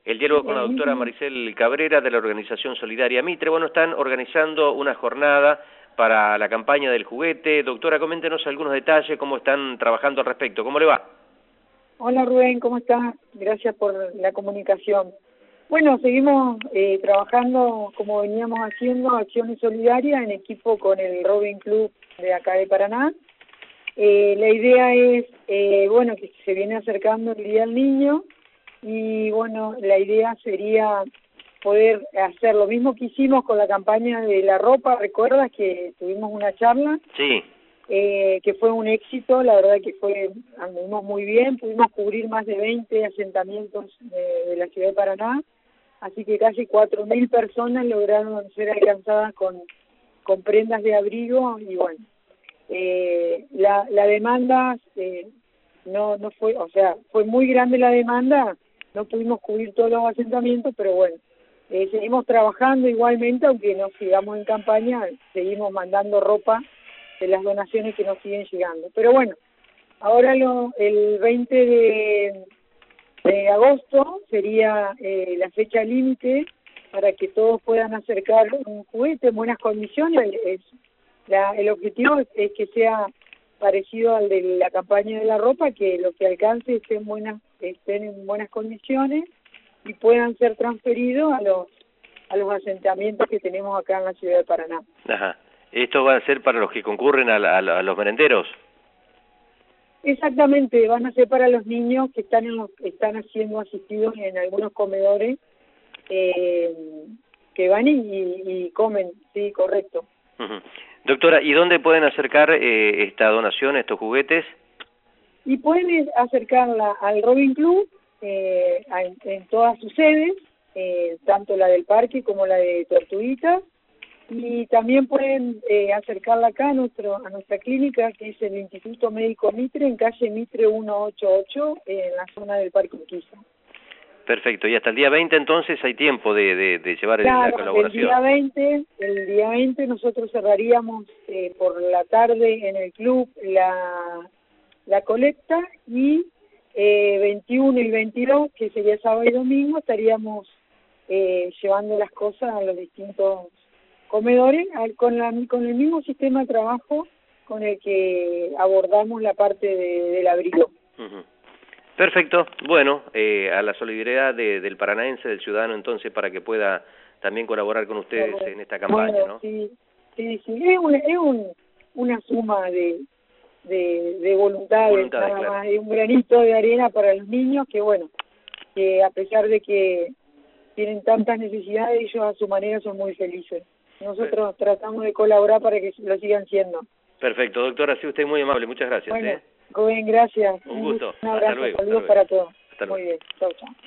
el diálogo con la doctora Maricel Cabrera de la organización Solidaria Mitre. Bueno, están organizando una jornada para la campaña del juguete. Doctora, coméntenos algunos detalles, cómo están trabajando al respecto. ¿Cómo le va? Hola Rubén, ¿cómo estás? Gracias por la comunicación. Bueno, seguimos trabajando como veníamos haciendo, acciones solidarias en equipo con el Robin Club de acá de Paraná. La idea es, bueno, que se viene acercando el Día del Niño y bueno, la idea sería poder hacer lo mismo que hicimos con la campaña de la ropa. ¿Recuerdas que tuvimos una charla? Sí. Que fue un éxito, la verdad que anduvimos muy bien, pudimos cubrir más de 20 asentamientos de la ciudad de Paraná, así que casi 4.000 personas lograron ser alcanzadas con prendas de abrigo y bueno, la demanda no fue, o sea, fue muy grande la demanda, no pudimos cubrir todos los asentamientos, pero bueno, seguimos trabajando igualmente, aunque no sigamos en campaña, seguimos mandando ropa de las donaciones que nos siguen llegando. Pero bueno, ahora el 20 de agosto sería la fecha límite para que todos puedan acercar un juguete en buenas condiciones. El objetivo es que sea parecido al de la campaña de la ropa, que lo que alcance estén en buenas condiciones y puedan ser transferidos a los asentamientos que tenemos acá en la ciudad de Paraná. Ajá. ¿Esto va a ser para los que concurren a los merenderos? Exactamente, van a ser para los niños que están siendo asistidos en algunos comedores que van y comen, sí, correcto. Uh-huh. Doctora, ¿y dónde pueden acercar esta donación, estos juguetes? Y pueden acercarla al Robin Club en todas sus sedes, tanto la del parque como la de Tortuguitas. Y también pueden acercarla acá a nuestra clínica, que es el Instituto Médico Mitre, en calle Mitre 188, en la zona del Parque Urquiza. Perfecto, y hasta el día 20 entonces hay tiempo de llevar la colaboración. El día 20 nosotros cerraríamos por la tarde en el club la colecta y 21 y 22, que sería sábado y domingo, estaríamos llevando las cosas a los distintos comedores con el mismo sistema de trabajo con el que abordamos la parte del abrigo. Uh-huh. Perfecto, bueno, a la solidaridad del paranaense, del ciudadano entonces, para que pueda también colaborar con ustedes en esta campaña, bueno, ¿no? Sí, es una suma de voluntades, nada claro. más, es un granito de arena para los niños que bueno, que a pesar de que tienen tantas necesidades, ellos a su manera son muy felices. Nosotros tratamos de colaborar para que lo sigan siendo. Perfecto, doctora, ha sido usted muy amable, muchas gracias. Bueno, Rubén, gracias. Un gusto. Un abrazo, Hasta luego. Saludos para todos. Hasta luego. Muy bien, chau, chau.